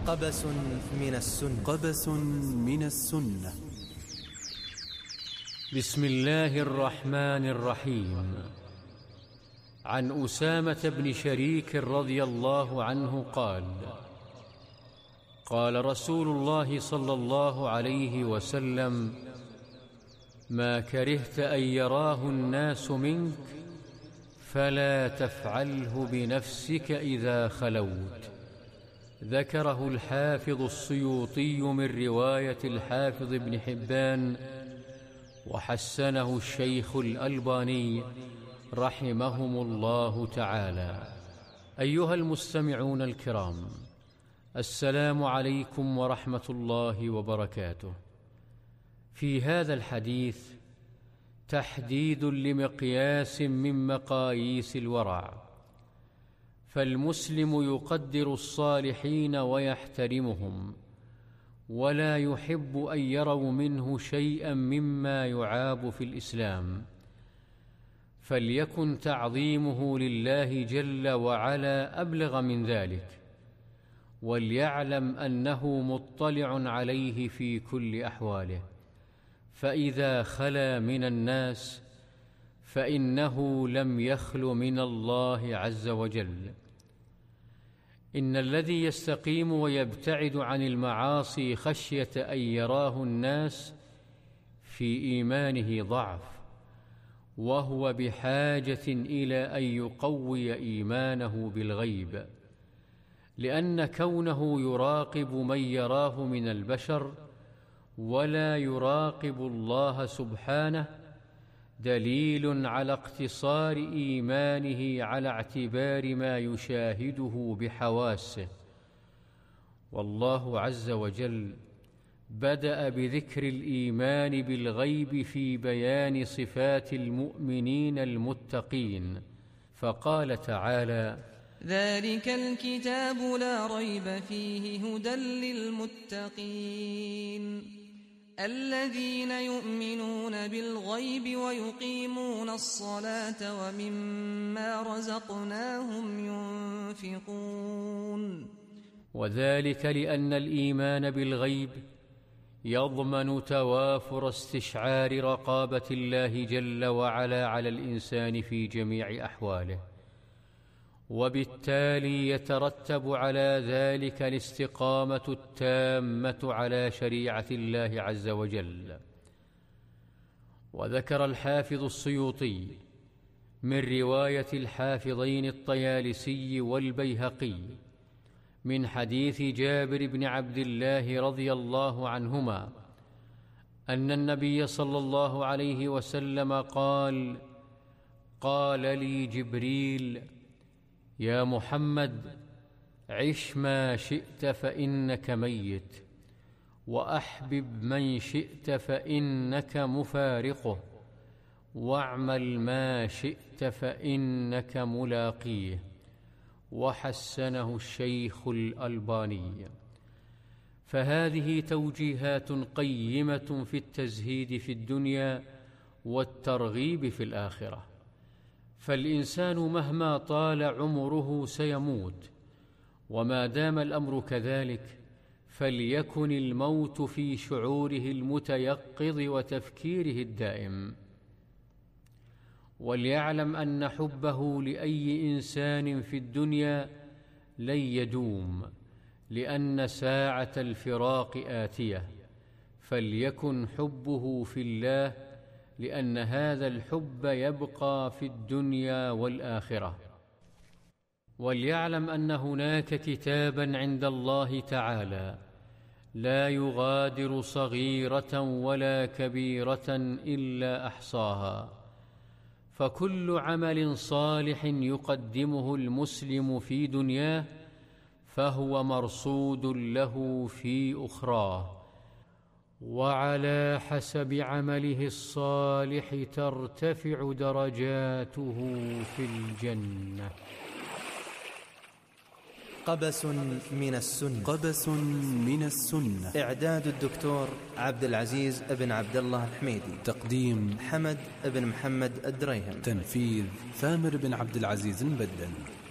قبس من السنة. قبس من السنة. بسم الله الرحمن الرحيم. عن أسامة بن شريك رضي الله عنه قال: قال رسول الله صلى الله عليه وسلم: ما كرهت أن يراه الناس منك فلا تفعله بنفسك إذا خلوت. ذكره الحافظ السيوطي من رواية الحافظ ابن حبان، وحسنه الشيخ الألباني رحمهم الله تعالى. أيها المستمعون الكرام، السلام عليكم ورحمة الله وبركاته. في هذا الحديث تحديد لمقياس من مقاييس الورع، فالمسلم يقدر الصالحين ويحترمهم، ولا يحب أن يروا منه شيئا مما يعاب في الإسلام، فليكن تعظيمه لله جل وعلا أبلغ من ذلك، وليعلم أنه مطلع عليه في كل أحواله، فإذا خلا من الناس فإنه لم يخل من الله عز وجل. إن الذي يستقيم ويبتعد عن المعاصي خشية أن يراه الناس في إيمانه ضعف، وهو بحاجة إلى أن يقوي إيمانه بالغيب، لأن كونه يراقب من يراه من البشر ولا يراقب الله سبحانه دليل على اقتصار إيمانه على اعتبار ما يشاهده بحواسه. والله عز وجل بدأ بذكر الإيمان بالغيب في بيان صفات المؤمنين المتقين، فقال تعالى: ذلك الكتاب لا ريب فيه هدى للمتقين الذين يؤمنون بالغيب ويقيمون الصلاة ومما رزقناهم ينفقون. وذلك لأن الإيمان بالغيب يضمن توافر استشعار رقابة الله جل وعلا على الإنسان في جميع أحواله، وبالتالي يترتب على ذلك الاستقامة التامة على شريعة الله عز وجل. وذكر الحافظ السيوطي من رواية الحافظين الطيالسي والبيهقي من حديث جابر بن عبد الله رضي الله عنهما أن النبي صلى الله عليه وسلم قال: قال لي جبريل: يا محمد، عش ما شئت فإنك ميت، وأحبب من شئت فإنك مفارقه، واعمل ما شئت فإنك ملاقيه. وحسنه الشيخ الألباني. فهذه توجيهات قيمة في التزهيد في الدنيا والترغيب في الآخرة، فالإنسان مهما طال عمره سيموت، وما دام الأمر كذلك فليكن الموت في شعوره المتيقظ وتفكيره الدائم، وليعلم أن حبه لأي إنسان في الدنيا لن يدوم، لأن ساعة الفراق آتية، فليكن حبه في الله، لأن هذا الحب يبقى في الدنيا والآخرة. وليعلم أن هناك كتابا عند الله تعالى لا يغادر صغيرة ولا كبيرة إلا أحصاها، فكل عمل صالح يقدمه المسلم في دنياه فهو مرصود له في أخراه، وعلى حسب عمله الصالح ترتفع درجاته في الجنة. قبس من السنة. قبس من السنة. إعداد الدكتور عبد العزيز بن عبد الله الحميدي. تقديم حمد بن محمد الدريهم. تنفيذ ثامر بن عبد العزيز المبدل.